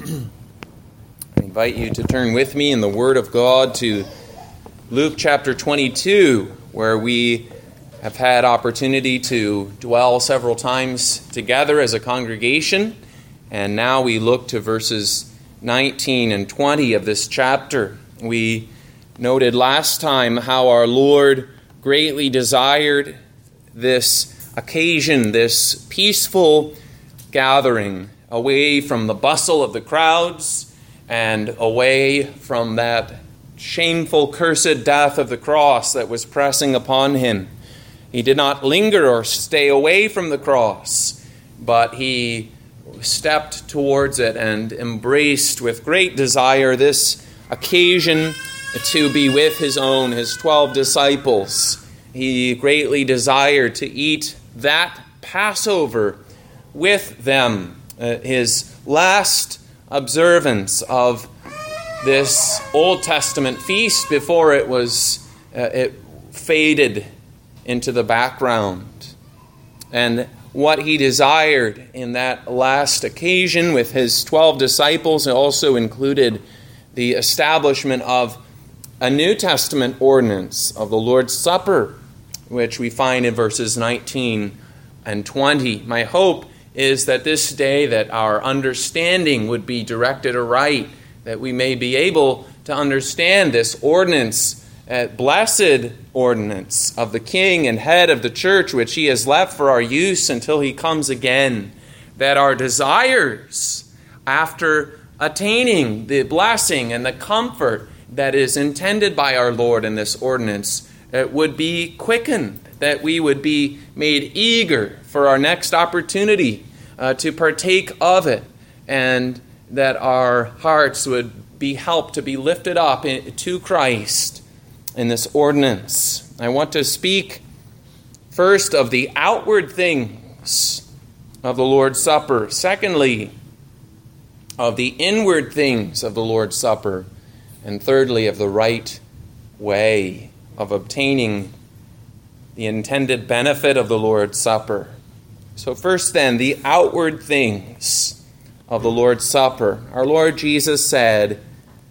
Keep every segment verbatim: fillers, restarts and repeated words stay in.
I invite you to turn with me in the Word of God to Luke chapter twenty-two, where we have had opportunity to dwell several times together as a congregation. And now we look to verses nineteen and twenty of this chapter. We noted last time how our Lord greatly desired this occasion, this peaceful gathering, away from the bustle of the crowds and away from that shameful, cursed death of the cross that was pressing upon him. He did not linger or stay away from the cross, but he stepped towards it and embraced with great desire this occasion to be with his own, his twelve disciples. He greatly desired to eat that Passover with them, uh, his last observance of this Old Testament feast before it was uh, it faded into the background. And what he desired in that last occasion with his twelve disciples also included the establishment of a New Testament ordinance of the Lord's Supper, which we find in verses nineteen and twenty. My hope is that this day that our understanding would be directed aright, that we may be able to understand this ordinance, uh, blessed ordinance of the King and head of the church, which he has left for our use until he comes again, that our desires after attaining the blessing and the comfort that is intended by our Lord in this ordinance uh, would be quickened, that we would be made eager for our next opportunity uh, to partake of it, and that our hearts would be helped to be lifted up in, to Christ in this ordinance. I want to speak first of the outward things of the Lord's Supper. Secondly, of the inward things of the Lord's Supper. And thirdly, of the right way of obtaining the intended benefit of the Lord's Supper. So first then, the outward things of the Lord's Supper. Our Lord Jesus said,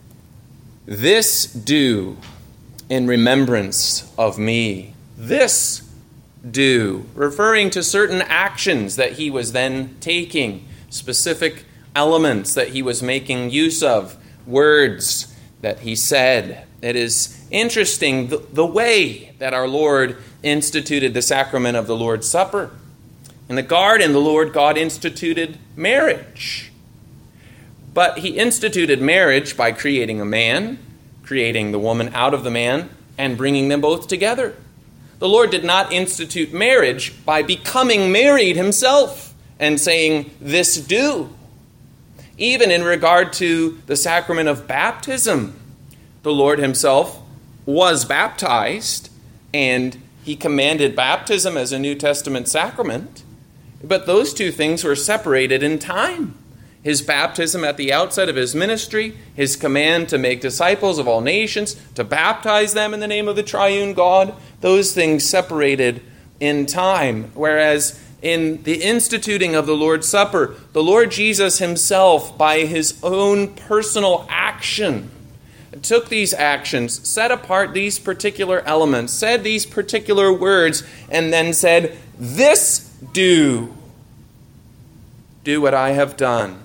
"This do in remembrance of me." This do, referring to certain actions that he was then taking, specific elements that he was making use of, words that he said. It is interesting the, the way that our Lord instituted the sacrament of the Lord's Supper. In the garden, the Lord God instituted marriage. But he instituted marriage by creating a man, creating the woman out of the man, and bringing them both together. The Lord did not institute marriage by becoming married himself and saying, "This do." Even in regard to the sacrament of baptism, the Lord himself was baptized, and he commanded baptism as a New Testament sacrament. But those two things were separated in time. His baptism at the outset of his ministry, his command to make disciples of all nations, to baptize them in the name of the triune God, those things separated in time. Whereas in the instituting of the Lord's Supper, the Lord Jesus himself, by his own personal action, took these actions, set apart these particular elements, said these particular words, and then said, "This do. Do what I have done."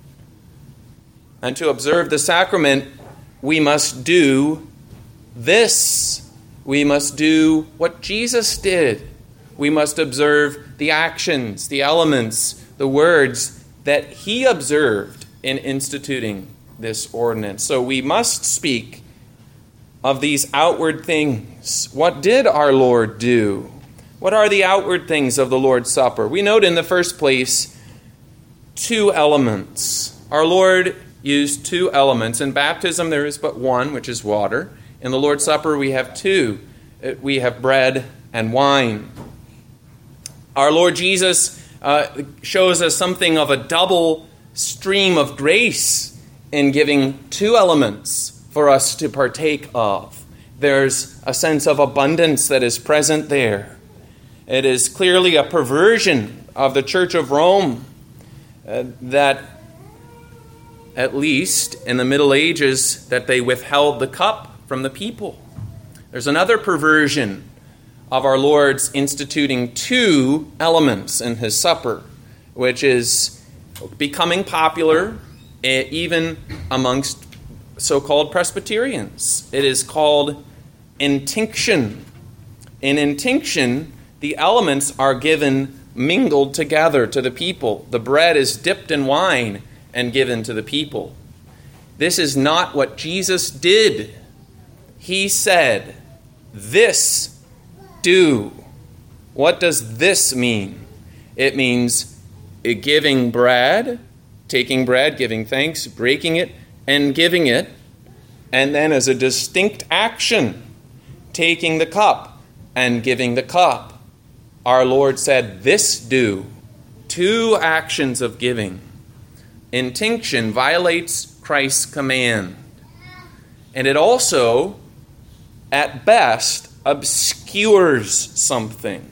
And to observe the sacrament, we must do this. We must do what Jesus did. We must observe the actions, the elements, the words that he observed in instituting this ordinance. So we must speak of these outward things. What did our Lord do? What are the outward things of the Lord's Supper? We note in the first place two elements. Our Lord used two elements. In baptism there is but one, which is water. In the Lord's Supper we have two. We have bread and wine. Our Lord Jesus uh, shows us something of a double stream of grace in giving two elements for us to partake of. There's a sense of abundance that is present there. It is clearly a perversion of the Church of Rome uh, that at least in the Middle Ages, that they withheld the cup from the people. There's another perversion of our Lord's instituting two elements in his supper, which is becoming popular even amongst so-called Presbyterians. It is called intinction. In intinction, the elements are given mingled together to the people. The bread is dipped in wine and given to the people. This is not what Jesus did. He said, "This do." What does this mean? It means giving bread, taking bread, giving thanks, breaking it, and giving it, and then as a distinct action, taking the cup and giving the cup. Our Lord said, "This do." Two actions of giving. Intinction violates Christ's command. And it also, at best, obscures something.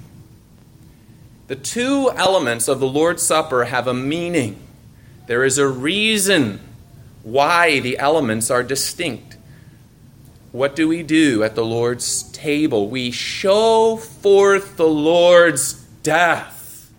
The two elements of the Lord's Supper have a meaning. There is a reason why the elements are distinct. What do we do at the Lord's table? We show forth the Lord's death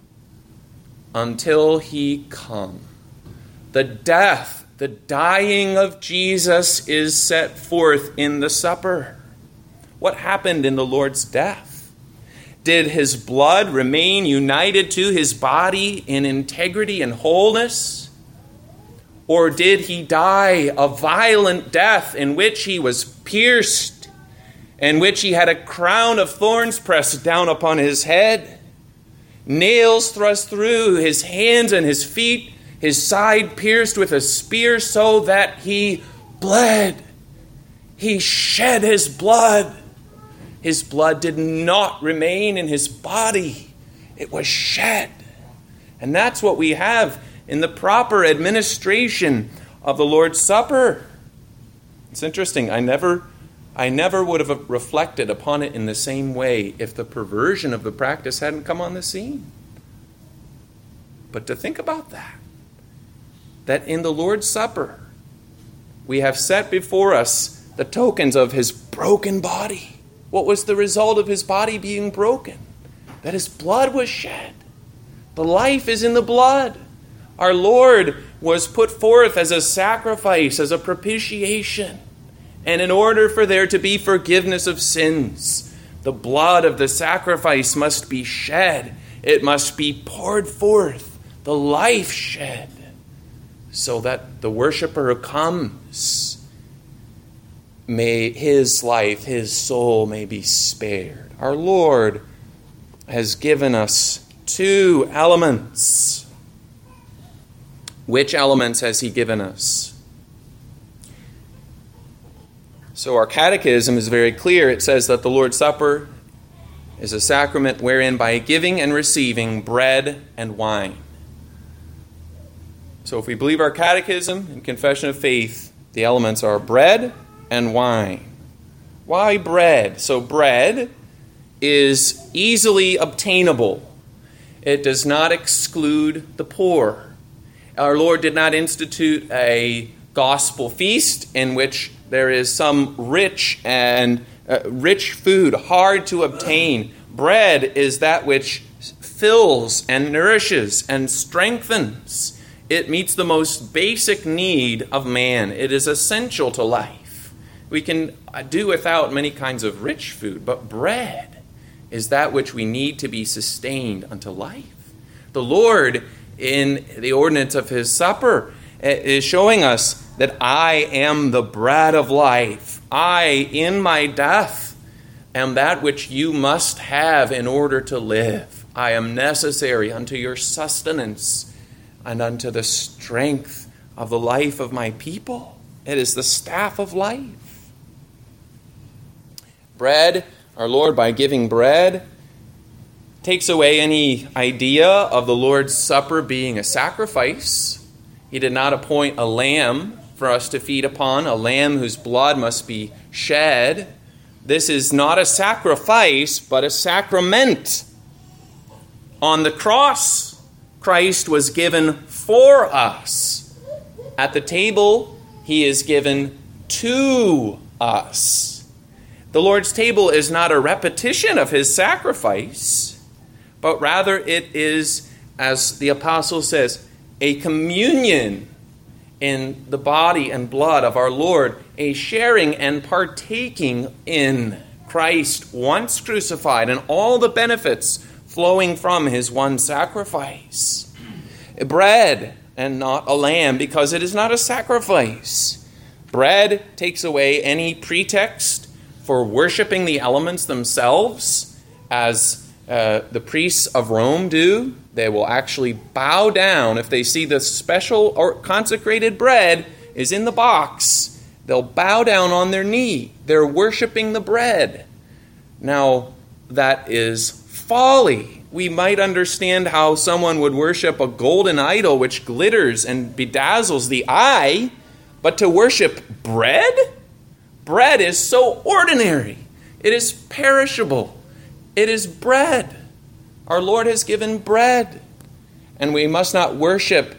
until he come. The death, the dying of Jesus is set forth in the supper. What happened in the Lord's death? Did his blood remain united to his body in integrity and wholeness? Or did he die a violent death in which he was pierced, in which he had a crown of thorns pressed down upon his head, nails thrust through his hands and his feet, his side pierced with a spear so that he bled? He shed his blood. His blood did not remain in his body. It was shed. And that's what we have in the proper administration of the Lord's Supper. It's interesting. I never, I never would have reflected upon it in the same way if the perversion of the practice hadn't come on the scene. But to think about that, that in the Lord's Supper, we have set before us the tokens of his broken body. What was the result of his body being broken? That his blood was shed. The life is in the blood. Our Lord was put forth as a sacrifice, as a propitiation. And in order for there to be forgiveness of sins, the blood of the sacrifice must be shed. It must be poured forth, the life shed, so that the worshiper who comes, may his life, his soul may be spared. Our Lord has given us two elements. Which elements has he given us? So our catechism is very clear. It says that the Lord's Supper is a sacrament wherein by giving and receiving bread and wine. So if we believe our catechism and confession of faith, the elements are bread and wine. Why bread? So bread is easily obtainable. It does not exclude the poor. Our Lord did not institute a gospel feast in which there is some rich and uh, rich food, hard to obtain. Bread is that which fills and nourishes and strengthens. It meets the most basic need of man. It is essential to life. We can do without many kinds of rich food, but bread is that which we need to be sustained unto life. The Lord, in the ordinance of his supper, is showing us that I am the bread of life. I, in my death, am that which you must have in order to live. I am necessary unto your sustenance and unto the strength of the life of my people. It is the staff of life. Bread, our Lord, by giving bread, takes away any idea of the Lord's Supper being a sacrifice. He did not appoint a lamb for us to feed upon, a lamb whose blood must be shed. This is not a sacrifice, but a sacrament. On the cross, Christ was given for us At the table, he is given to us. The Lord's table is not a repetition of his sacrifice, but rather it is, as the apostle says, a communion in the body and blood of our Lord, a sharing and partaking in Christ once crucified and all the benefits flowing from his one sacrifice. Bread and not a lamb, because it is not a sacrifice. Bread takes away any pretext for worshiping the elements themselves, as uh, the priests of Rome do. They will actually bow down if they see the special or consecrated bread is in the box. They'll bow down on their knee. They're worshiping the bread. Now, that is folly. We might understand how someone would worship a golden idol which glitters and bedazzles the eye, but to worship bread? Bread is so ordinary. It is perishable. It is bread. Our Lord has given bread, and we must not worship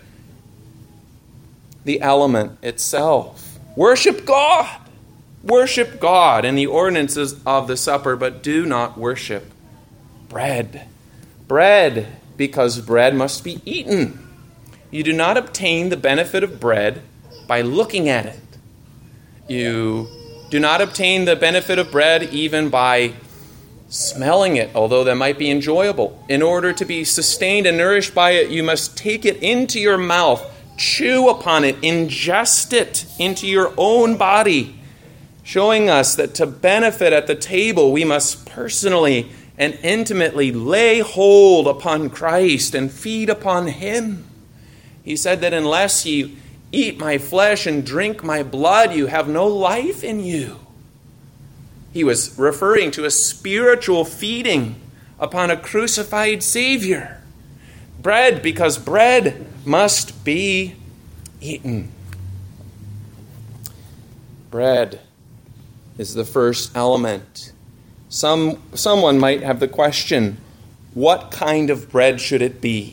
the element itself. Worship God. Worship God in the ordinances of the supper, but do not worship bread. Bread, because bread must be eaten. You do not obtain the benefit of bread by looking at it. You do not obtain the benefit of bread even by smelling it, although that might be enjoyable. In order to be sustained and nourished by it, you must take it into your mouth, chew upon it, ingest it into your own body, showing us that to benefit at the table, we must personally and intimately lay hold upon Christ and feed upon him. He said that unless you eat my flesh and drink my blood, you have no life in you. He was referring to a spiritual feeding upon a crucified Savior. Bread, because bread must be eaten. Bread is the first element. Some someone might have the question, what kind of bread should it be?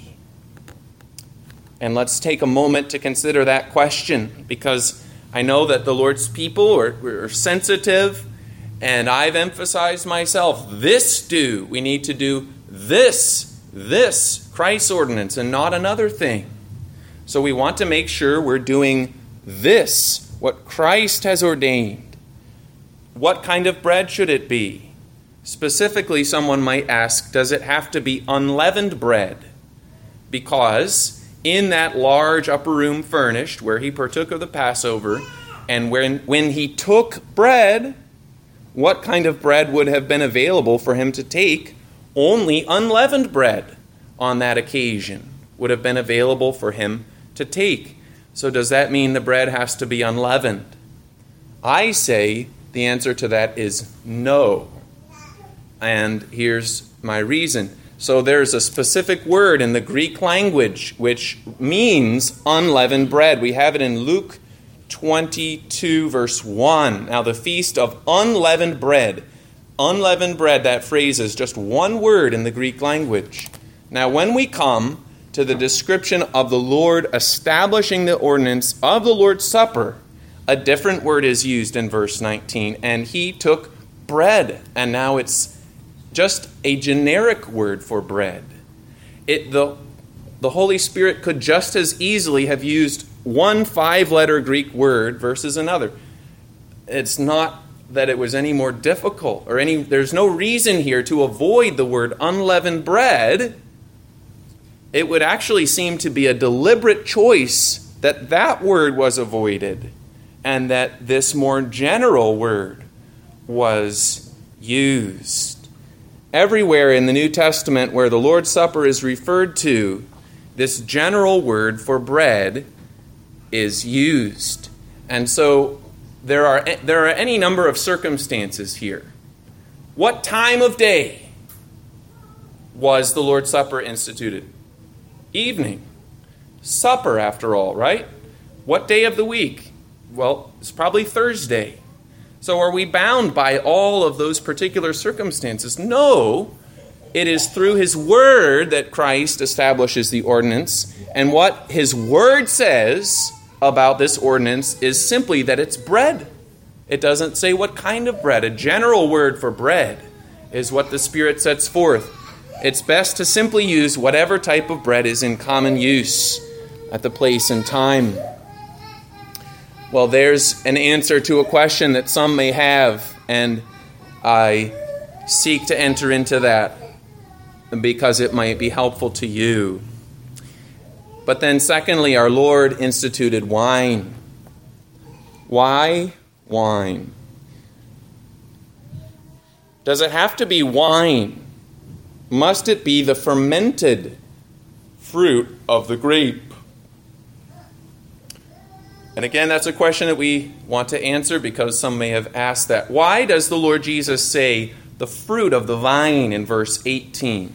And let's take a moment to consider that question, because I know that the Lord's people are, are sensitive, and I've emphasized myself, this do. We need to do this, this Christ's ordinance, and not another thing. So we want to make sure we're doing this, what Christ has ordained. What kind of bread should it be? Specifically, someone might ask, does it have to be unleavened bread? Because in that large upper room furnished where he partook of the Passover, and when, when he took bread, what kind of bread would have been available for him to take? Only unleavened bread on that occasion would have been available for him to take. So does that mean the bread has to be unleavened? I say the answer to that is no. And here's my reason. So there's a specific word in the Greek language which means unleavened bread. We have it in Luke twenty-two, verse one. Now, the feast of unleavened bread. Unleavened bread, that phrase is just one word in the Greek language. Now, when we come to the description of the Lord establishing the ordinance of the Lord's Supper, a different word is used in verse nineteen. And he took bread, and now it's just a generic word for bread. It the, the Holy Spirit could just as easily have used one five-letter Greek word versus another. It's not that it was any more difficult or any. There's no reason here to avoid the word unleavened bread. It would actually seem to be a deliberate choice that that word was avoided and that this more general word was used. Everywhere in the New Testament where the Lord's Supper is referred to, this general word for bread is used. And so there are there are any number of circumstances here. What time of day was the Lord's Supper instituted? Evening. Supper, after all, right? What day of the week? Well, it's probably Thursday. So are we bound by all of those particular circumstances? No. It is through his word that Christ establishes the ordinance. And what his word says about this ordinance is simply that it's bread. It doesn't say what kind of bread. A general word for bread is what the Spirit sets forth. It's best to simply use whatever type of bread is in common use at the place and time. Well, there's an answer to a question that some may have, and I seek to enter into that because it might be helpful to you. But then secondly, our Lord instituted wine. Why wine? Does it have to be wine? Must it be the fermented fruit of the grape? And again, that's a question that we want to answer because some may have asked that. Why does the Lord Jesus say the fruit of the vine in verse eighteen?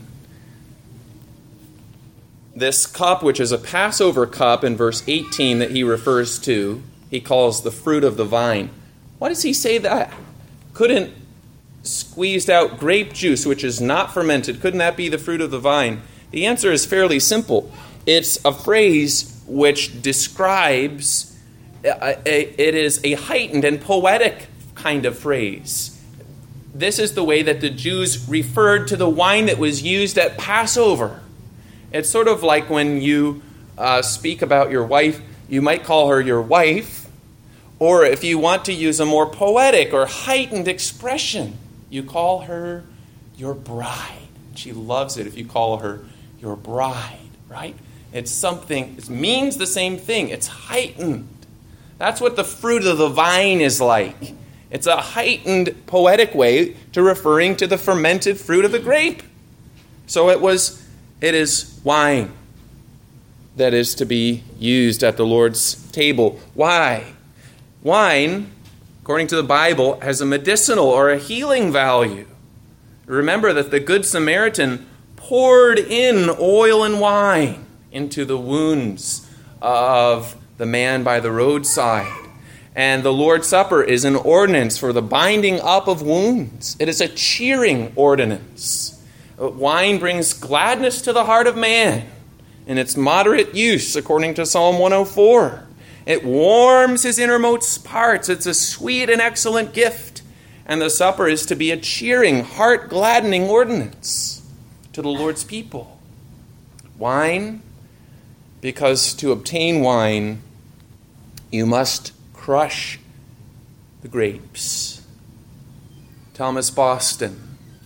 This cup, which is a Passover cup in verse eighteen that he refers to, he calls the fruit of the vine. Why does he say that? Couldn't squeezed out grape juice, which is not fermented, couldn't that be the fruit of the vine? The answer is fairly simple. It's a phrase which describes, a, a, it is a heightened and poetic kind of phrase. This is the way that the Jews referred to the wine that was used at Passover. It's sort of like when you uh, speak about your wife, you might call her your wife, or if you want to use a more poetic or heightened expression, you call her your bride. She loves it if you call her your bride, right? It's something, it means the same thing. It's heightened. That's what the fruit of the vine is like. It's a heightened, poetic way to referring to the fermented fruit of the grape. So it was, it is wine that is to be used at the Lord's table. Why? Wine, according to the Bible, has a medicinal or a healing value. Remember that the Good Samaritan poured in oil and wine into the wounds of the man by the roadside. And the Lord's Supper is an ordinance for the binding up of wounds. It is a cheering ordinance. Wine brings gladness to the heart of man in its moderate use, according to Psalm one oh four. It warms his innermost parts. It's a sweet and excellent gift. And the supper is to be a cheering, heart-gladdening ordinance to the Lord's people. Wine, because to obtain wine, you must crush the grapes. Thomas Boston.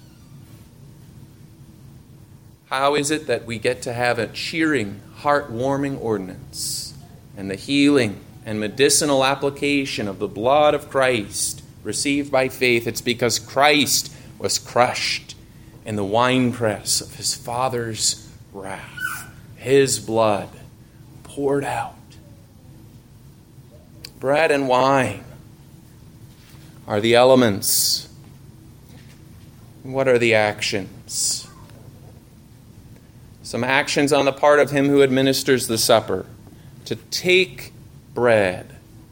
How is it that we get to have a cheering, heart-warming ordinance and the healing and medicinal application of the blood of Christ received by faith? It's because Christ was crushed in the winepress of his Father's wrath. His blood poured out. Bread and wine are the elements. What are the actions? Some actions on the part of him who administers the supper. To take bread.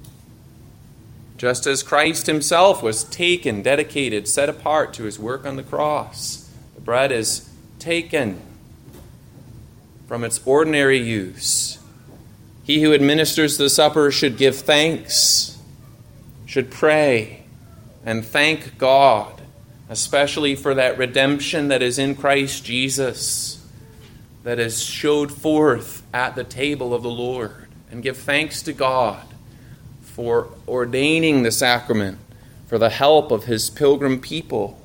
Just as Christ himself was taken, dedicated, set apart to his work on the cross. The bread is taken from its ordinary use. He who administers the supper should give thanks, should pray, and thank God, especially for that redemption that is in Christ Jesus, that is showed forth at the table of the Lord, and give thanks to God for ordaining the sacrament for the help of his pilgrim people.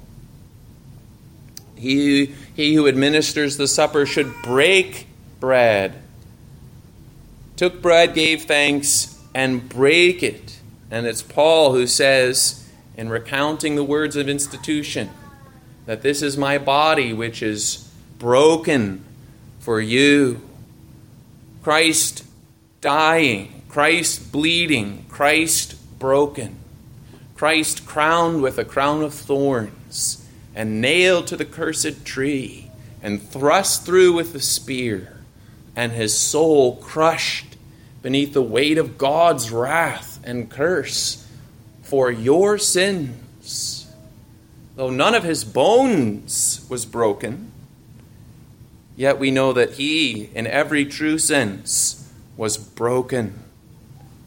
He, he who administers the supper should break bread. Took bread, gave thanks, and break it. And it's Paul who says, in recounting the words of institution, that this is my body which is broken for you. Christ dying, Christ bleeding, Christ broken, Christ crowned with a crown of thorns and nailed to the cursed tree and thrust through with the spear, and his soul crushed beneath the weight of God's wrath and curse for your sins. Though none of his bones was broken, yet we know that he, in every true sense, was broken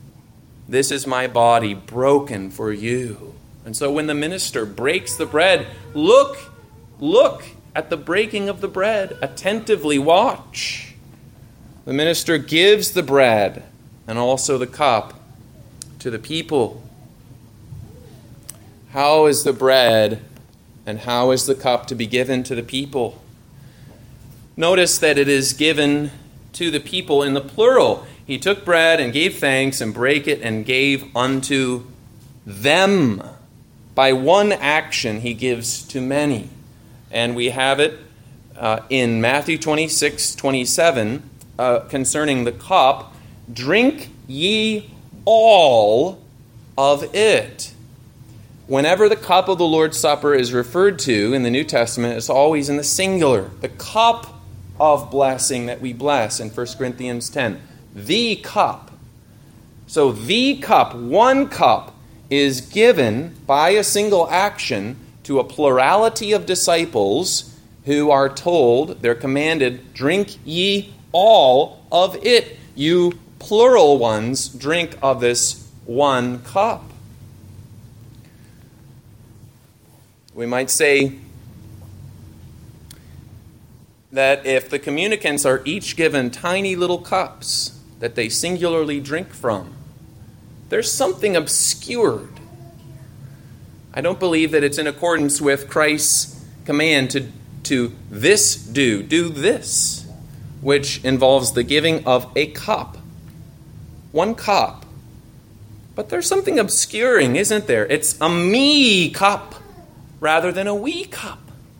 This is my body broken for you. And so when the minister breaks the bread, look, look at the breaking of the bread. Attentively watch. The minister gives the bread and also the cup to the people. How is the bread and how is the cup to be given to the people? Notice that it is given to the people in the plural. He took bread and gave thanks and brake it and gave unto them. By one action he gives to many. And we have it uh, in Matthew twenty-six twenty-seven uh, concerning the cup. Drink ye all of it. Whenever the cup of the Lord's Supper is referred to in the New Testament, it's always in the singular. The cup of blessing that we bless in First Corinthians ten. The cup. So the cup, one cup, is given by a single action to a plurality of disciples who are told, they're commanded, drink ye all of it. You plural ones, drink of this one cup. We might say that if the communicants are each given tiny little cups that they singularly drink from, there's something obscured. I don't believe that it's in accordance with Christ's command to, to this do, do this, which involves the giving of a cup. One cup. But there's something obscuring, isn't there? It's a me cup rather than a we cup.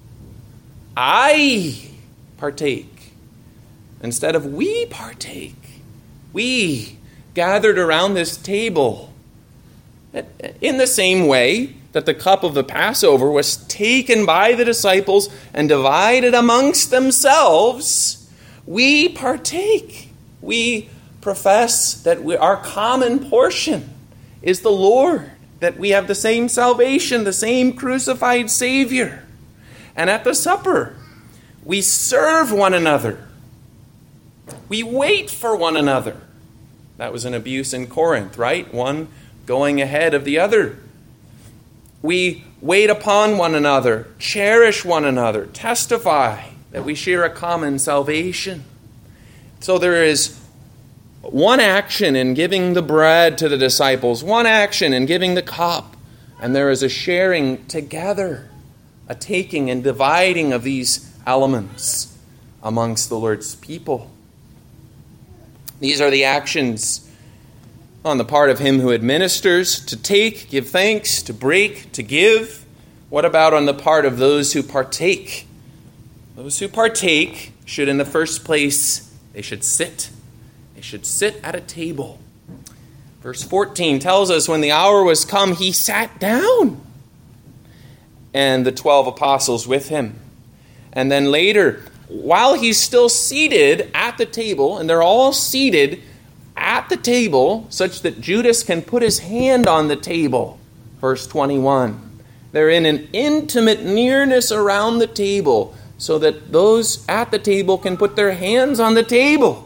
I partake instead of we partake. We gathered around this table in the same way that the cup of the Passover was taken by the disciples and divided amongst themselves. We partake. We profess that we, our common portion is the Lord, that we have the same salvation, the same crucified Savior. And at the supper, we serve one another. We wait for one another. That was an abuse in Corinth, right? One going ahead of the other. We wait upon one another, cherish one another, testify that we share a common salvation. So there is one action in giving the bread to the disciples, one action in giving the cup, and there is a sharing together, a taking and dividing of these elements amongst the Lord's people. These are the actions on the part of him who administers, to take, give thanks, to break, to give. What about on the part of those who partake? Those who partake should, in the first place, they should sit. They should sit at a table. Verse fourteen tells us when the hour was come, he sat down, and the twelve apostles with him. And then later, while he's still seated at the table, and they're all seated at the table, such that Judas can put his hand on the table, verse twenty-one. They're in an intimate nearness around the table, so that those at the table can put their hands on the table.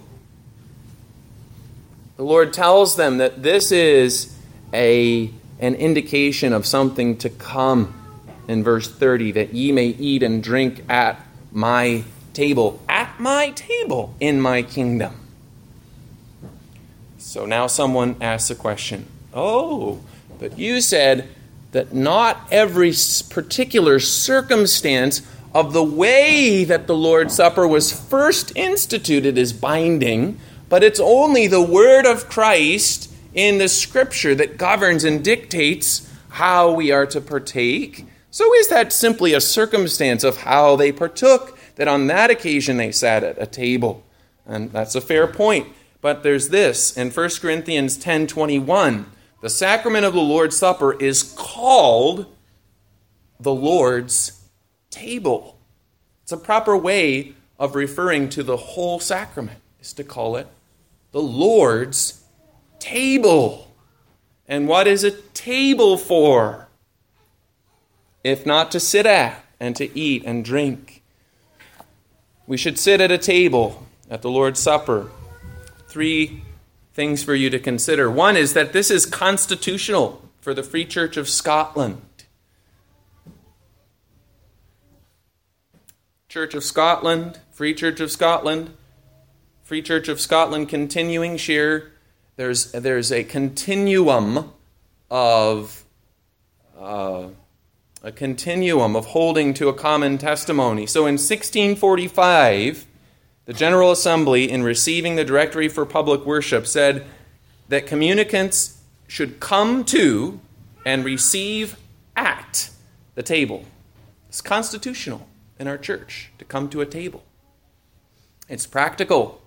The Lord tells them that this is a, an indication of something to come in verse thirty, that ye may eat and drink at my table, at my table in my kingdom. So now someone asks a question. Oh, but you said that not every particular circumstance of the way that the Lord's Supper was first instituted is binding, but it's only the word of Christ in the Scripture that governs and dictates how we are to partake. So is that simply a circumstance of how they partook, that on that occasion they sat at a table? And that's a fair point. But there's this, in First Corinthians ten twenty-one, the sacrament of the Lord's Supper is called the Lord's table. It's a proper way of referring to the whole sacrament, is to call it the Lord's table. And what is a table for? If not to sit at and to eat and drink. We should sit at a table at the Lord's Supper. Three things for you to consider. One is that this is constitutional for the Free Church of Scotland. Church of Scotland, Free Church of Scotland, Free Church of Scotland continuing share. There's, there's a continuum of uh, a continuum of holding to a common testimony. So in sixteen forty-five, the General Assembly, in receiving the Directory for Public Worship, said that communicants should come to and receive at the table. It's constitutional in our church to come to a table. It's practical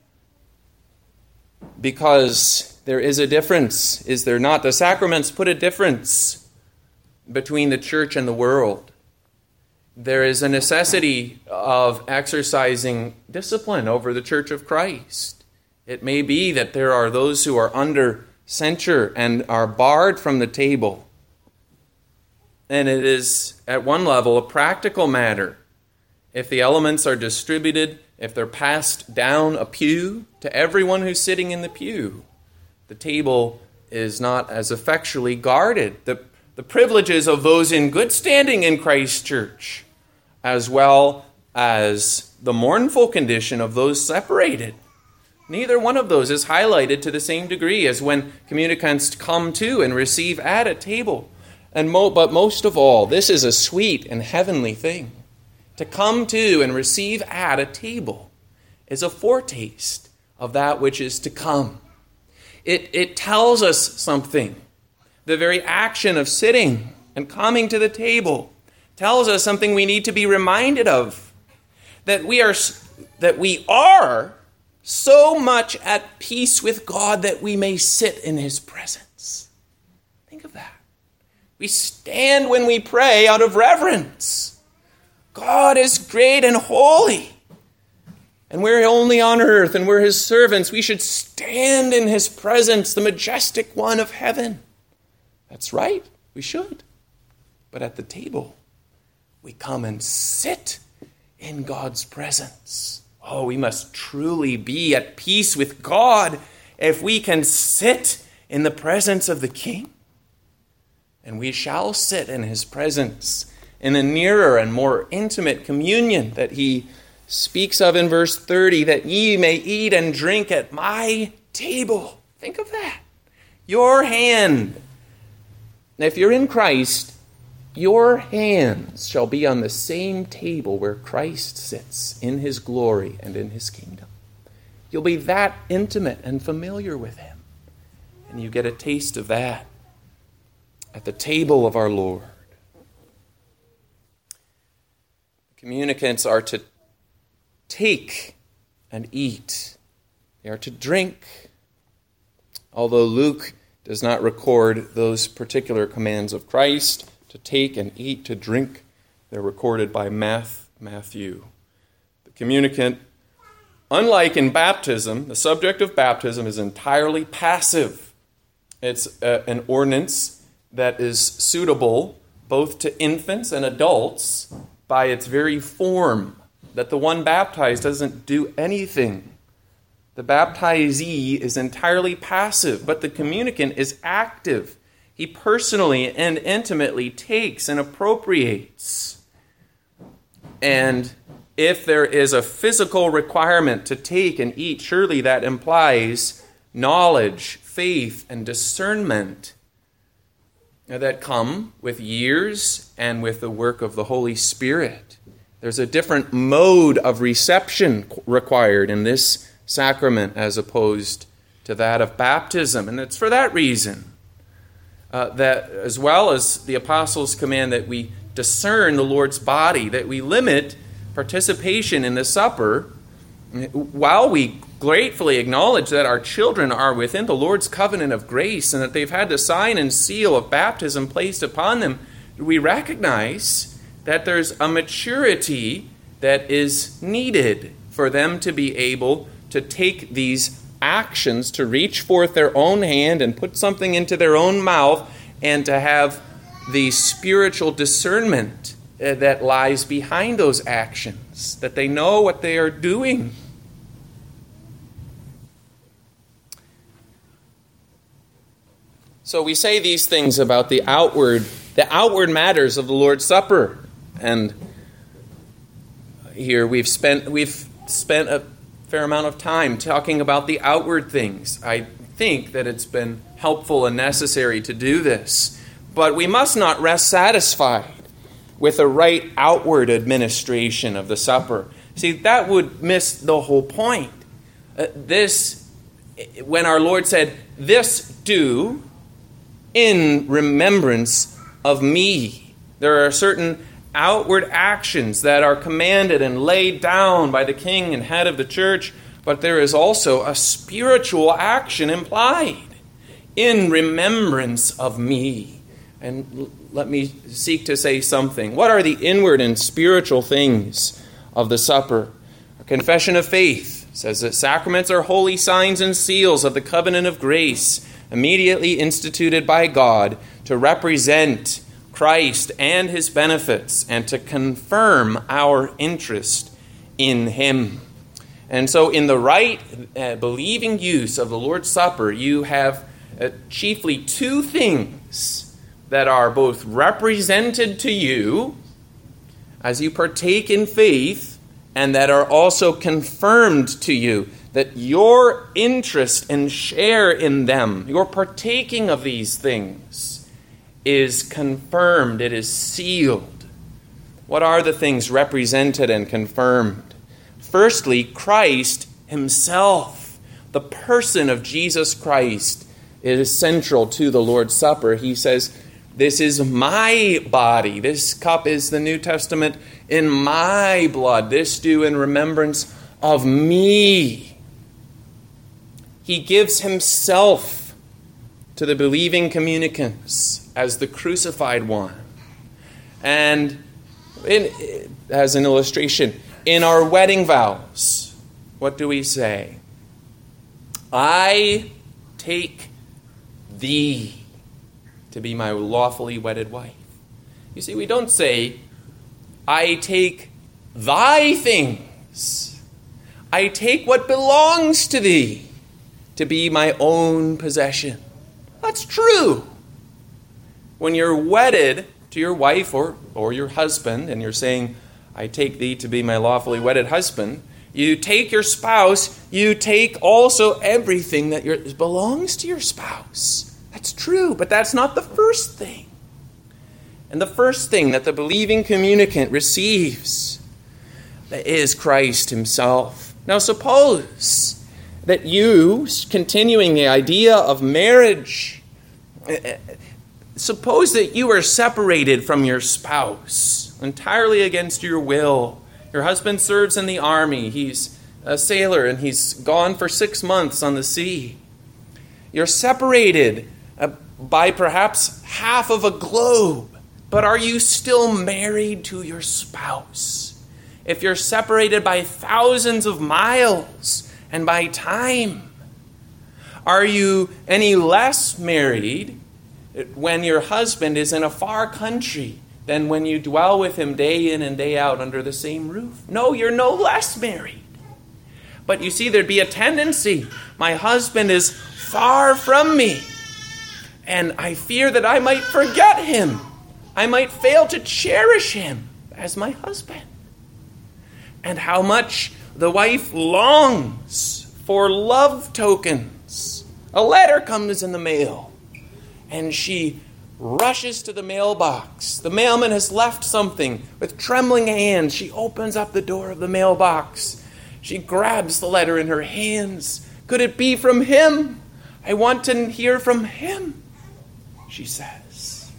because there is a difference, is there not? The sacraments put a difference between the church and the world. There is a necessity of exercising discipline over the Church of Christ. It may be that there are those who are under censure and are barred from the table. And it is, at one level, a practical matter. If the elements are distributed, if they're passed down a pew to everyone who's sitting in the pew, the table is not as effectually guarded. The, the privileges of those in good standing in Christ's church, as well as the mournful condition of those separated. Neither one of those is highlighted to the same degree as when communicants come to and receive at a table. And mo- but most of all, this is a sweet and heavenly thing. To come to and receive at a table is a foretaste of that which is to come. It, it tells us something. The very action of sitting and coming to the table tells us something we need to be reminded of. That we are, that we are so much at peace with God that we may sit in His presence. Think of that. We stand when we pray out of reverence. God is great and holy. And we're only on earth and we're His servants. We should stand in His presence, the majestic one of heaven. That's right, we should. But at the table, we come and sit in God's presence. Oh, we must truly be at peace with God if we can sit in the presence of the King. And we shall sit in His presence in a nearer and more intimate communion that He speaks of in verse thirty, that ye may eat and drink at my table. Think of that. Your hand. If you're in Christ, your hands shall be on the same table where Christ sits in His glory and in His kingdom. You'll be that intimate and familiar with Him. And you get a taste of that at the table of our Lord. Communicants are to take and eat. They are to drink. Although Luke does not record those particular commands of Christ, to take and eat, to drink, they're recorded by Matthew. The communicant, unlike in baptism, the subject of baptism is entirely passive. It's a, an ordinance that is suitable both to infants and adults by its very form, that the one baptized doesn't do anything. The baptizee is entirely passive, but the communicant is active. He personally and intimately takes and appropriates. And if there is a physical requirement to take and eat, surely that implies knowledge, faith, and discernment that come with years and with the work of the Holy Spirit. There's a different mode of reception required in this sacrament as opposed to that of baptism. And it's for that reason uh, that, as well as the apostles' command that we discern the Lord's body, that we limit participation in the supper, while we gratefully acknowledge that our children are within the Lord's covenant of grace and that they've had the sign and seal of baptism placed upon them, we recognize that there's a maturity that is needed for them to be able to take these actions, to reach forth their own hand and put something into their own mouth, and to have the spiritual discernment that lies behind those actions, that they know what they are doing. So we say these things about the outward, the outward matters of the Lord's Supper. And here we've spent we've spent a fair amount of time talking about the outward things. I think that it's been helpful and necessary to do this. But we must not rest satisfied with a right outward administration of the supper. See, that would miss the whole point. Uh, this, when our Lord said, "This do in remembrance of me." There are certain outward actions that are commanded and laid down by the king and head of the church, but there is also a spiritual action implied. In remembrance of me. And let me seek to say something. What are the inward and spiritual things of the supper? Our confession of faith says that sacraments are holy signs and seals of the covenant of grace, immediately instituted by God to represent Christ and his benefits and to confirm our interest in him. And so in the right uh, believing use of the Lord's Supper, you have uh, chiefly two things that are both represented to you as you partake in faith and that are also confirmed to you, that your interest and share in them, your partaking of these things, is confirmed, it is sealed. What are the things represented and confirmed? Firstly, Christ himself, the person of Jesus Christ, is central to the Lord's Supper. He says, "This is my body. This cup is the New Testament in my blood. This do in remembrance of me." He gives himself to the believing communicants as the crucified one. And in, as an illustration, in our wedding vows, what do we say? "I take thee to be my lawfully wedded wife." You see, we don't say, "I take thy things. I take what belongs to thee to be my own possession." That's true. When you're wedded to your wife or, or your husband, and you're saying, "I take thee to be my lawfully wedded husband," you take your spouse, you take also everything that your, belongs to your spouse. That's true, but that's not the first thing. And the first thing that the believing communicant receives is Christ himself. Now suppose that you, continuing the idea of marriage, suppose that you are separated from your spouse entirely against your will. Your husband serves in the army. He's a sailor and he's gone for six months on the sea. You're separated uh, by perhaps half of a globe, but are you still married to your spouse? If you're separated by thousands of miles and by time, are you any less married when your husband is in a far country than when you dwell with him day in and day out under the same roof? No, you're no less married. But you see, there'd be a tendency. My husband is far from me, and I fear that I might forget him. I might fail to cherish him as my husband. And how much the wife longs for love tokens. A letter comes in the mail, and she rushes to the mailbox. The mailman has left something. With trembling hands, she opens up the door of the mailbox. She grabs the letter in her hands. Could it be from him? I want to hear from him, she says.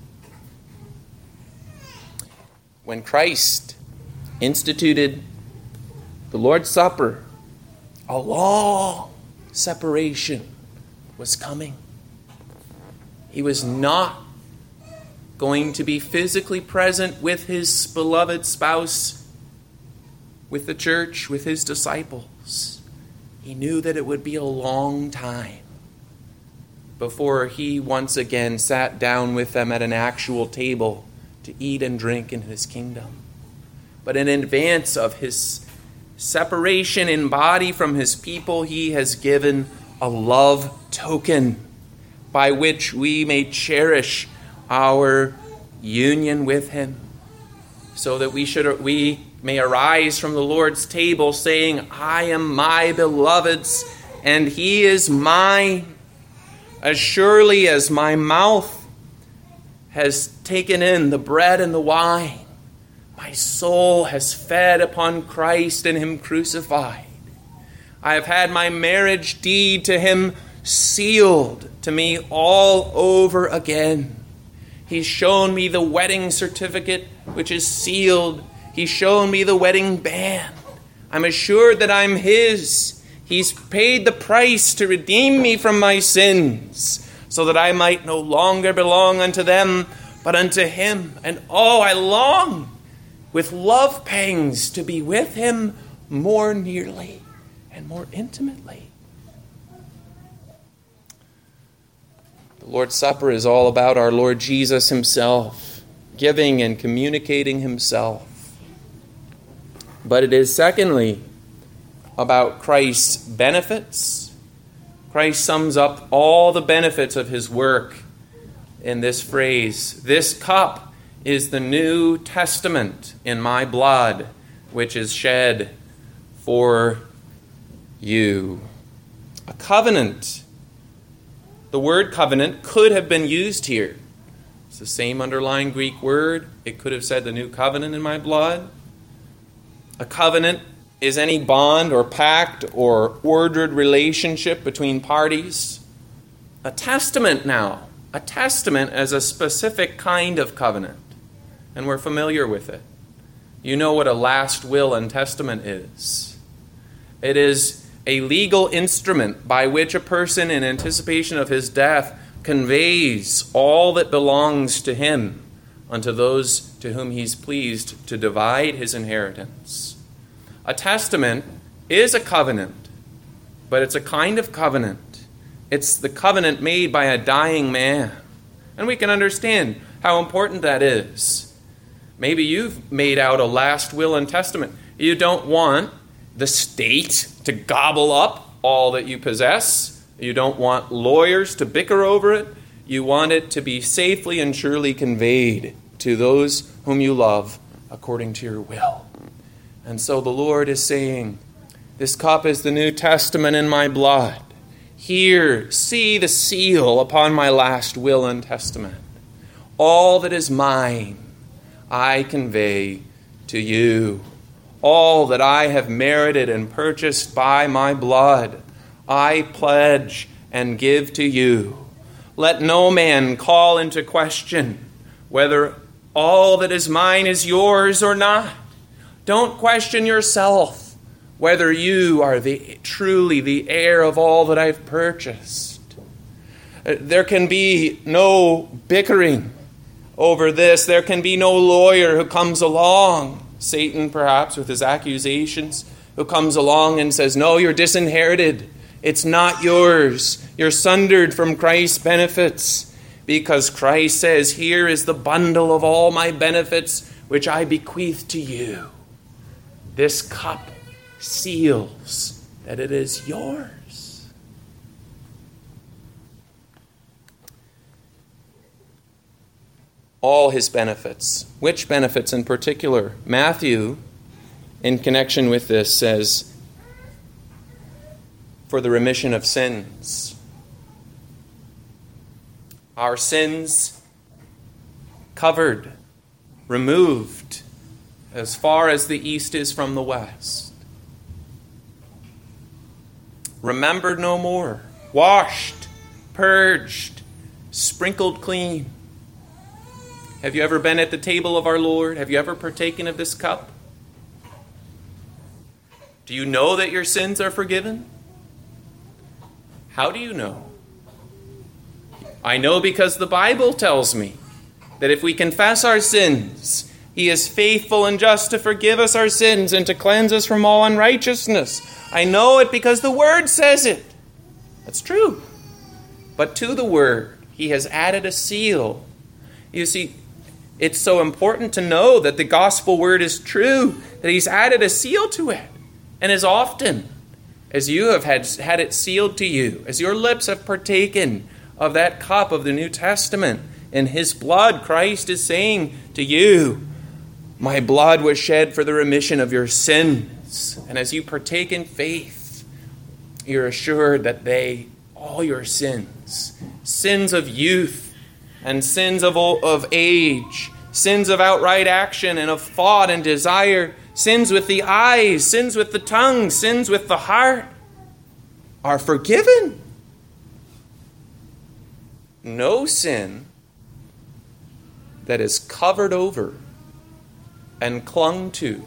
When Christ instituted the Lord's Supper, a long separation was coming. He was not going to be physically present with his beloved spouse, with the church, with his disciples. He knew that it would be a long time before he once again sat down with them at an actual table to eat and drink in his kingdom. But in advance of his separation in body from his people, he has given a love token by which we may cherish our union with him, so that we should we may arise from the Lord's table saying, I am my beloved's, and he is mine. As surely as my mouth has taken in the bread and the wine, my soul has fed upon Christ and him crucified. I have had my marriage deed to him sealed to me all over again. He's shown me the wedding certificate, which is sealed. He's shown me the wedding band. I'm assured that I'm his. He's paid the price to redeem me from my sins, so that I might no longer belong unto them, but unto him. And oh, I long with love pangs to be with him more nearly and more intimately. The Lord's Supper is all about our Lord Jesus himself, giving and communicating himself. But it is, secondly, about Christ's benefits. Christ sums up all the benefits of his work in this phrase, this cup is the New Testament in my blood, which is shed for you. A covenant. The word covenant could have been used here. It's the same underlying Greek word. It could have said the new covenant in my blood. A covenant is any bond or pact or ordered relationship between parties. A testament now. A testament as a specific kind of covenant. And we're familiar with it. You know what a last will and testament is. It is a legal instrument by which a person in anticipation of his death conveys all that belongs to him unto those to whom he's pleased to divide his inheritance. A testament is a covenant, but it's a kind of covenant. It's the covenant made by a dying man. And we can understand how important that is. Maybe you've made out a last will and testament. You don't want the state to gobble up all that you possess. You don't want lawyers to bicker over it. You want it to be safely and surely conveyed to those whom you love according to your will. And so the Lord is saying, this cup is the New Testament in my blood. Here, see the seal upon my last will and testament. All that is mine, I convey to you. All that I have merited and purchased by my blood, I pledge and give to you. Let no man call into question whether all that is mine is yours or not. Don't question yourself whether you are the, truly the heir of all that I've purchased. There can be no bickering over this. There can be no lawyer who comes along, Satan perhaps with his accusations, who comes along and says, no, you're disinherited. It's not yours. You're sundered from Christ's benefits. Because Christ says, here is the bundle of all my benefits, which I bequeath to you. This cup seals that it is yours. All his benefits. Which benefits in particular? Matthew, in connection with this, says, for the remission of sins. Our sins covered, removed, as far as the east is from the west. Remembered no more. Washed, purged, sprinkled clean. Have you ever been at the table of our Lord? Have you ever partaken of this cup? Do you know that your sins are forgiven? How do you know? I know because the Bible tells me that if we confess our sins, He is faithful and just to forgive us our sins and to cleanse us from all unrighteousness. I know it because the Word says it. That's true. But to the Word, He has added a seal. You see, it's so important to know that the gospel word is true, that He's added a seal to it. And as often as you have had, had it sealed to you, as your lips have partaken of that cup of the New Testament. In his blood, Christ is saying to you, my blood was shed for the remission of your sins. And as you partake in faith, you're assured that they, all your sins, sins of youth and sins of, of age, sins of outright action and of thought and desire, sins with the eyes, sins with the tongue, sins with the heart, are forgiven. No sin that is covered over and clung to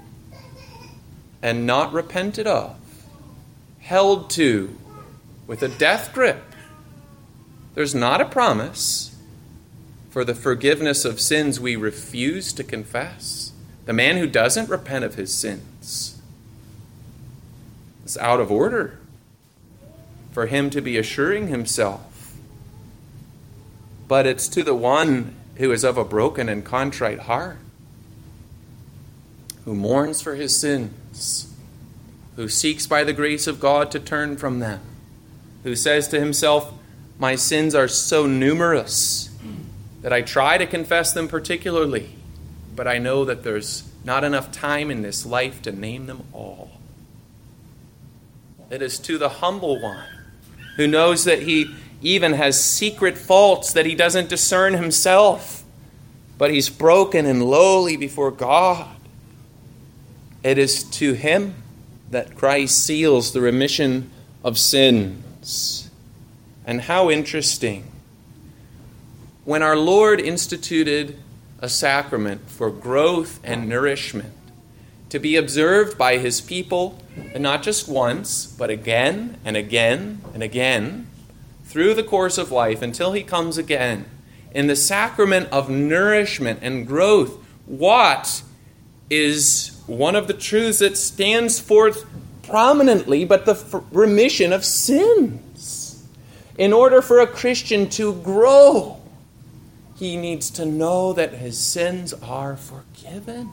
and not repented of, held to with a death grip. There's not a promise for the forgiveness of sins we refuse to confess. The man who doesn't repent of his sins is out of order for him to be assuring himself. But it's to the one who is of a broken and contrite heart, who mourns for his sins, who seeks by the grace of God to turn from them, who says to himself, my sins are so numerous that I try to confess them particularly, but I know that there's not enough time in this life to name them all. It is to the humble one who knows that he even has secret faults that he doesn't discern himself, but he's broken and lowly before God. It is to him that Christ seals the remission of sins. And how interesting. When our Lord instituted a sacrament for growth and nourishment to be observed by his people, and not just once, but again and again and again, through the course of life until he comes again, in the sacrament of nourishment and growth, what is one of the truths that stands forth prominently, but the f- remission of sins. In order for a Christian to grow, he needs to know that his sins are forgiven.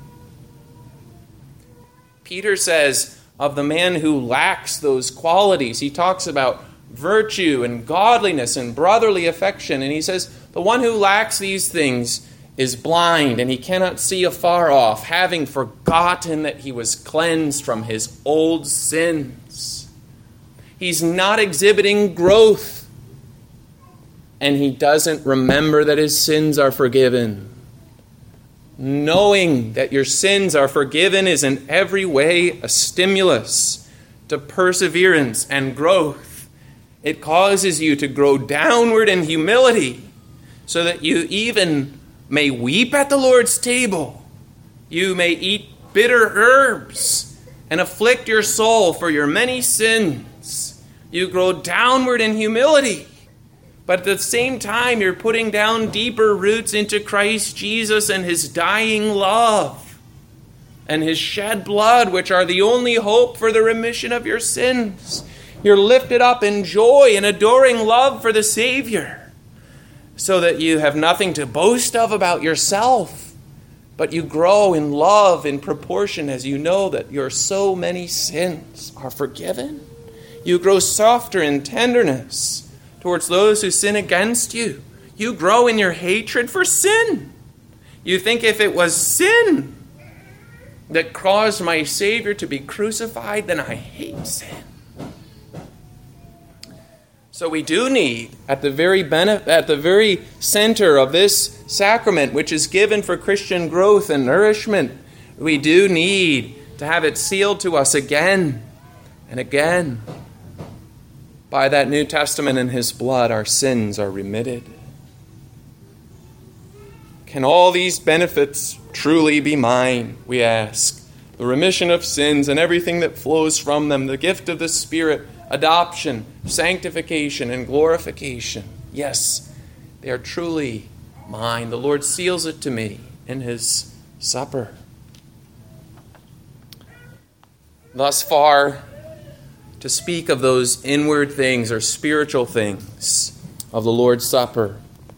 Peter says of the man who lacks those qualities, he talks about virtue and godliness and brotherly affection, and he says the one who lacks these things is blind, and he cannot see afar off, having forgotten that he was cleansed from his old sins. He's not exhibiting growth, and he doesn't remember that his sins are forgiven. Knowing that your sins are forgiven is in every way a stimulus to perseverance and growth. It causes you to grow downward in humility so that you even may weep at the Lord's table. You may eat bitter herbs and afflict your soul for your many sins. You grow downward in humility, but at the same time you're putting down deeper roots into Christ Jesus and his dying love and his shed blood, which are the only hope for the remission of your sins. You're lifted up in joy and adoring love for the Savior, so that you have nothing to boast of about yourself, but you grow in love in proportion as you know that your so many sins are forgiven. You grow softer in tenderness towards those who sin against you. You grow in your hatred for sin. You think if it was sin that caused my Savior to be crucified, then I hate sin. So we do need, at the very benef- at the very center of this sacrament, which is given for Christian growth and nourishment, we do need to have it sealed to us again and again. By that New Testament and his blood, our sins are remitted. Can all these benefits truly be mine, we ask? The remission of sins and everything that flows from them, the gift of the Spirit, adoption, sanctification, and glorification. Yes, they are truly mine. The Lord seals it to me in his supper. Thus far, to speak of those inward things or spiritual things of the Lord's Supper.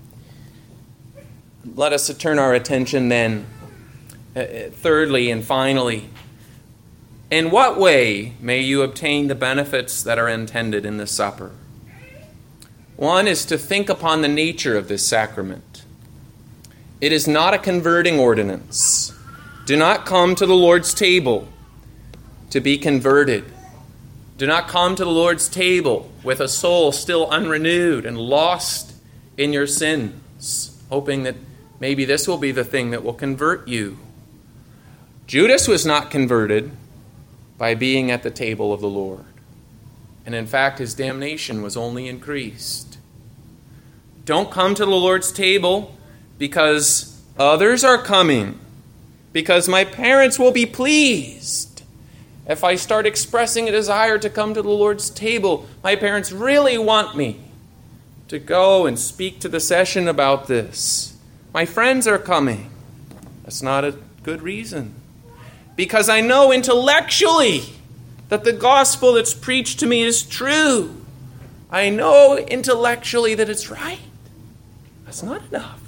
Let us turn our attention then, uh, thirdly and finally, in what way may you obtain the benefits that are intended in the supper? One is to think upon the nature of this sacrament. It is not a converting ordinance. Do not come to the Lord's table to be converted. Do not come to the Lord's table with a soul still unrenewed and lost in your sins, hoping that maybe this will be the thing that will convert you. Judas was not converted by being at the table of the Lord. And in fact, his damnation was only increased. Don't come to the Lord's table because others are coming, because my parents will be pleased. If I start expressing a desire to come to the Lord's table, my parents really want me to go and speak to the session about this. My friends are coming. That's not a good reason. Because I know intellectually that the gospel that's preached to me is true. I know intellectually that it's right. That's not enough.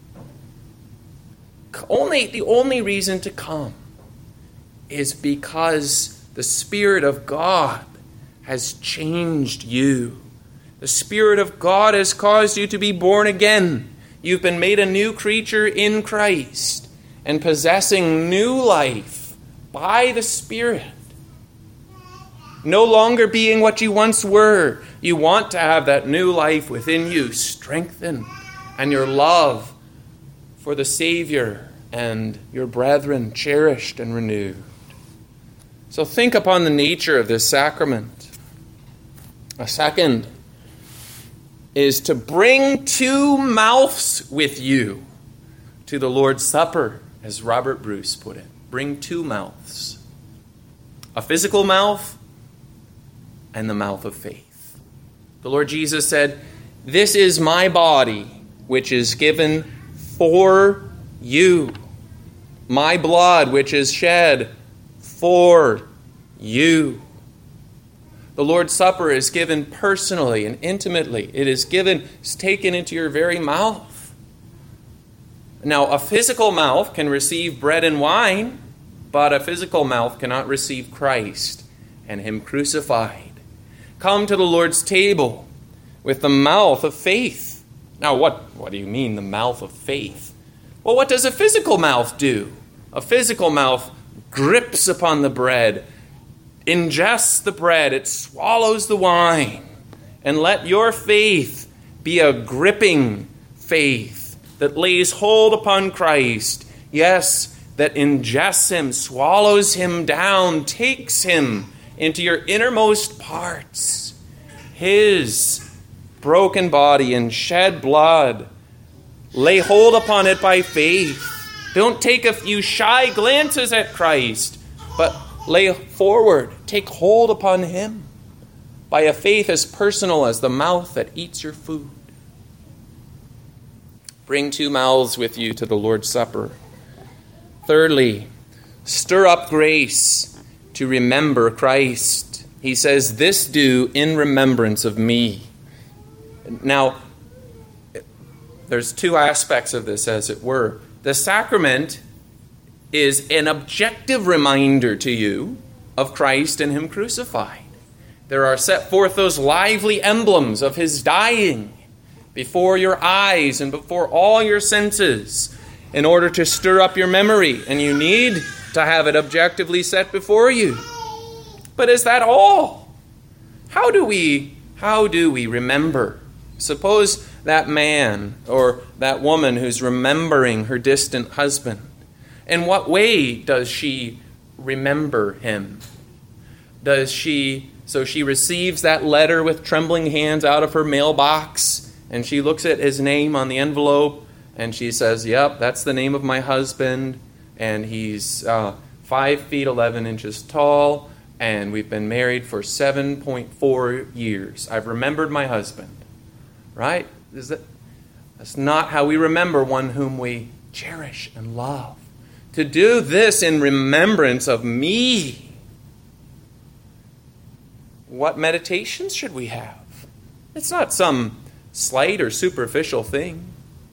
Only, the only reason to come is because the Spirit of God has changed you. The Spirit of God has caused you to be born again. You've been made a new creature in Christ and possessing new life by the Spirit. No longer being what you once were. You want to have that new life within you strengthened, and your love for the Savior and your brethren cherished and renewed. So think upon the nature of this sacrament. A second is to bring two mouths with you to the Lord's Supper, as Robert Bruce put it. Bring two mouths. A physical mouth and the mouth of faith. The Lord Jesus said, "This is my body, which is given for you. My blood, which is shed for you." The Lord's Supper is given personally and intimately. It is given, it's taken into your very mouth. Now, a physical mouth can receive bread and wine, but a physical mouth cannot receive Christ and Him crucified. Come to the Lord's table with the mouth of faith. Now, what, what do you mean, the mouth of faith? Well, what does a physical mouth do? A physical mouth grips upon the bread, ingests the bread, it swallows the wine. And let your faith be a gripping faith that lays hold upon Christ. Yes, that ingests Him, swallows Him down, takes Him into your innermost parts. His broken body and shed blood. Lay hold upon it by faith. Don't take a few shy glances at Christ, but lay forward. Take hold upon Him by a faith as personal as the mouth that eats your food. Bring two mouths with you to the Lord's Supper. Thirdly, stir up grace to remember Christ. He says, "This do in remembrance of me." Now, there's two aspects of this, as it were. The sacrament is an objective reminder to you of Christ and Him crucified. There are set forth those lively emblems of His dying before your eyes and before all your senses in order to stir up your memory, and you need to have it objectively set before you. But is that all? How do we, how do we remember? Suppose that man or that woman who's remembering her distant husband. In what way does she remember him? Does she, so she receives that letter with trembling hands out of her mailbox, and she looks at his name on the envelope, and she says, "Yep, that's the name of my husband, and he's uh, five feet eleven inches tall, and we've been married for seven point four years. I've remembered my husband." Right? Is that, that's not how we remember one whom we cherish and love. To do this in remembrance of me. What meditations should we have? It's not some slight or superficial thing.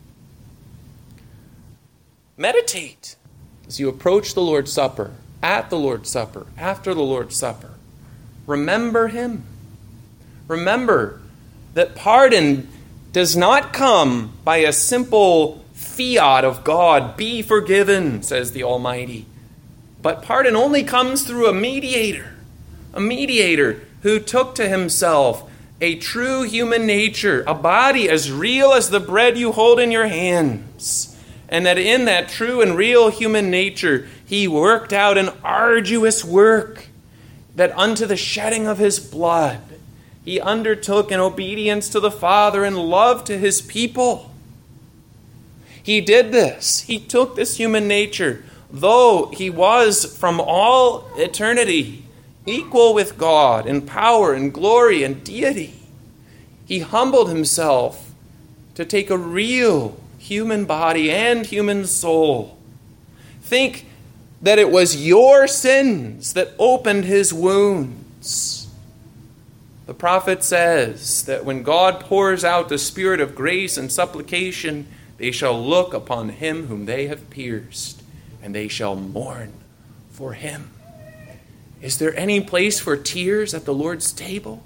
Meditate as you approach the Lord's Supper, at the Lord's Supper, after the Lord's Supper. Remember Him. Remember that pardon does not come by a simple fiat of God, be forgiven, says the Almighty. But pardon only comes through a mediator, a mediator who took to himself a true human nature, a body as real as the bread you hold in your hands, and that in that true and real human nature, he worked out an arduous work, that unto the shedding of his blood, he undertook in obedience to the Father and love to his people. He did this. He took this human nature, though he was from all eternity equal with God in power and glory and deity. He humbled himself to take a real human body and human soul. Think that it was your sins that opened his wounds. The prophet says that when God pours out the spirit of grace and supplication, they shall look upon him whom they have pierced, and they shall mourn for him. Is there any place for tears at the Lord's table?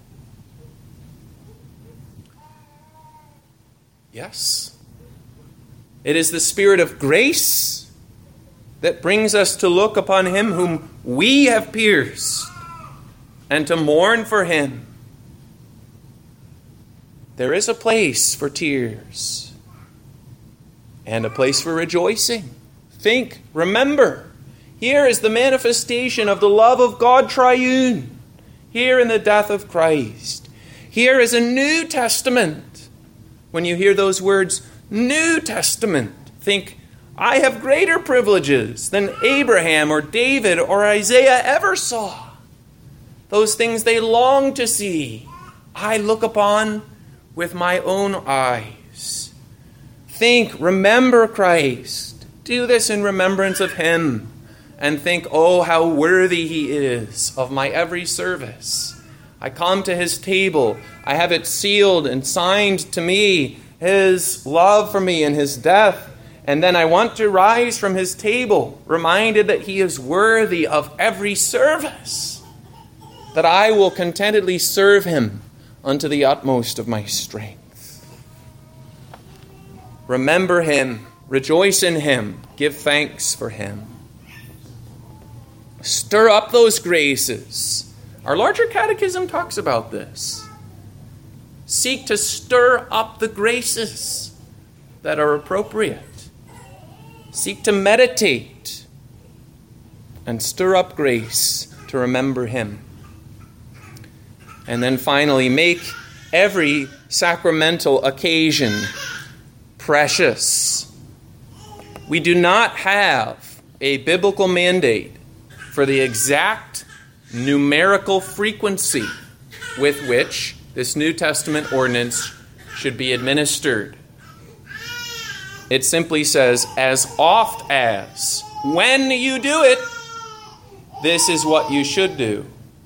Yes. It is the spirit of grace that brings us to look upon him whom we have pierced and to mourn for him. There is a place for tears and a place for rejoicing. Think, remember, here is the manifestation of the love of God triune, here in the death of Christ. Here is a New Testament. When you hear those words, New Testament, think, I have greater privileges than Abraham or David or Isaiah ever saw. Those things they long to see, I look upon with my own eyes. Think, remember Christ. Do this in remembrance of him. And think, oh, how worthy he is of my every service. I come to his table. I have it sealed and signed to me, his love for me and his death. And then I want to rise from his table, reminded that he is worthy of every service, that I will contentedly serve him unto the utmost of my strength. Remember him, rejoice in him, give thanks for him. Stir up those graces. Our larger catechism talks about this. Seek to stir up the graces that are appropriate. Seek to meditate and stir up grace to remember him. And then finally, make every sacramental occasion precious. We do not have a biblical mandate for the exact numerical frequency with which this New Testament ordinance should be administered. It simply says, as oft as, when you do it, this is what you should do.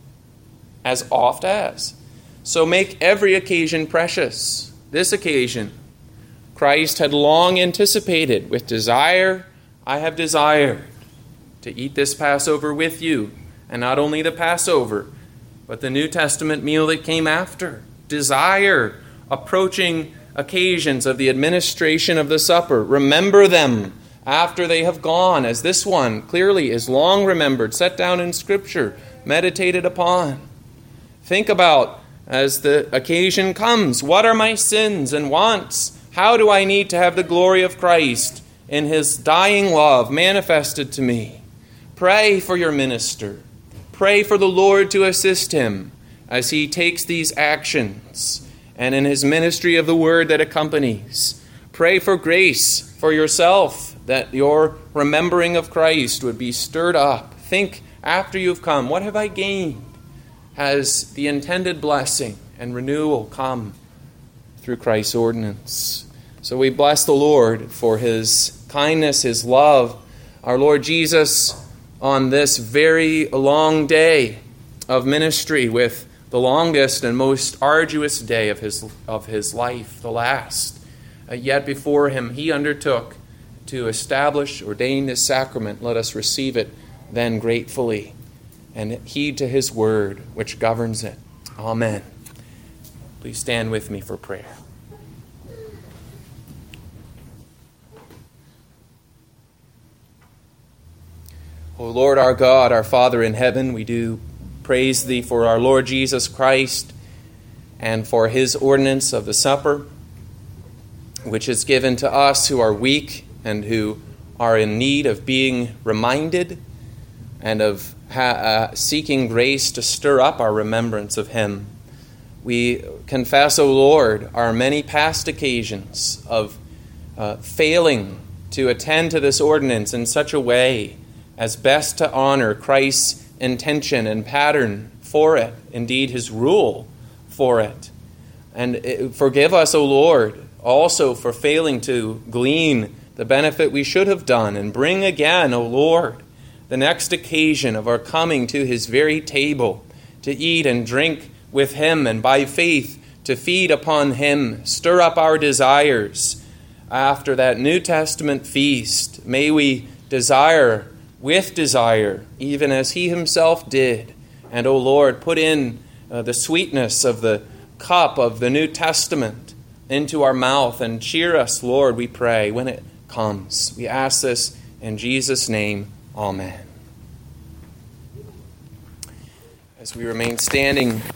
As oft as. So make every occasion precious. This occasion, Christ had long anticipated with desire, I have desired to eat this Passover with you. And not only the Passover, but the New Testament meal that came after. Desire approaching occasions of the administration of the supper. Remember them after they have gone, as this one clearly is long remembered, set down in Scripture, meditated upon. Think about, as the occasion comes, what are my sins and wants? How do I need to have the glory of Christ in his dying love manifested to me? Pray for your minister. Pray for the Lord to assist him as he takes these actions and in his ministry of the word that accompanies. Pray for grace for yourself, that your remembering of Christ would be stirred up. Think, after you've come, what have I gained? Has the intended blessing and renewal come through Christ's ordinance? So we bless the Lord for his kindness, his love. Our Lord Jesus, on this very long day of ministry, with the longest and most arduous day of his, of his life, the last, uh, yet before him, he undertook to establish, ordain this sacrament. Let us receive it then gratefully and heed to his word which governs it. Amen. Please stand with me for prayer. O Lord our God, our Father in heaven, we do praise Thee for our Lord Jesus Christ and for His ordinance of the supper, which is given to us who are weak and who are in need of being reminded and of ha- uh, seeking grace to stir up our remembrance of Him. We confess, O Lord, our many past occasions of uh, failing to attend to this ordinance in such a way as best to honor Christ's intention and pattern for it, indeed His rule for it. And forgive us, O Lord, also for failing to glean the benefit we should have done, and bring again, O Lord, the next occasion of our coming to His very table, to eat and drink with Him, and by faith to feed upon Him. Stir up our desires after that New Testament feast. May we desire with desire, even as He Himself did. And, O Lord, put in uh, the sweetness of the cup of the New Testament into our mouth, and cheer us, Lord, we pray, when it comes. We ask this in Jesus' name. Amen. As we remain standing